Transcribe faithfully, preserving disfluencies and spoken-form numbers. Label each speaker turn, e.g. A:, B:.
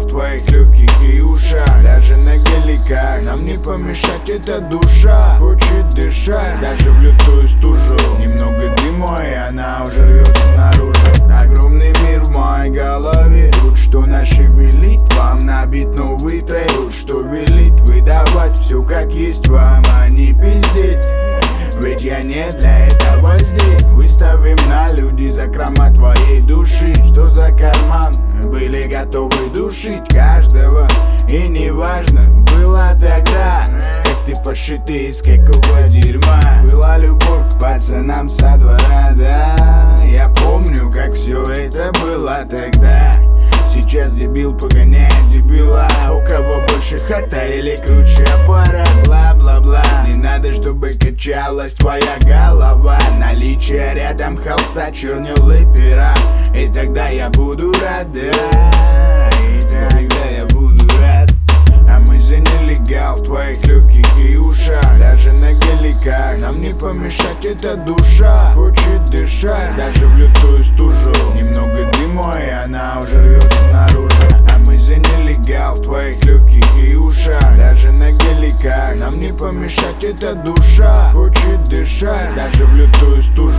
A: в твоих легких и ушах. Даже на геликах нам не помешать, эта душа хочет дышать. Даже в лютую стужу немного дыма, и она уже рвется наружу. Огромный мир в моей голове, тут что нашевелить, вам набит новый трек. Тут что велит выдавать все как есть вам, а не пиздеть. Ведь я не для этого здесь. Выставим на люди закрома твоей души. Что за карман? Были готовы душить каждого. И неважно было тогда, как ты пошитый из какого дерьма. Была любовь к пацанам со двора, да. Я помню, как все это было тогда. Сейчас дебил погоняет дебила. У кого больше хата или круче аппарат, бла-бла-бла. Не надо, чтобы качалась твоя голова. Наличие рядом холста, чернил и пера. И тогда я буду рад, да. И тогда я буду рад. А мы заняли гал в твоих легких и ушах. Даже на геликах нам не помешать, эта душа хочет дышать. Даже в лютую стужу немного дыма, и она уже рвется наружу. А мы заняли гал в твоих легких и ушах. Даже на геликах нам не помешать, эта душа хочет дышать. Даже в лютую стужу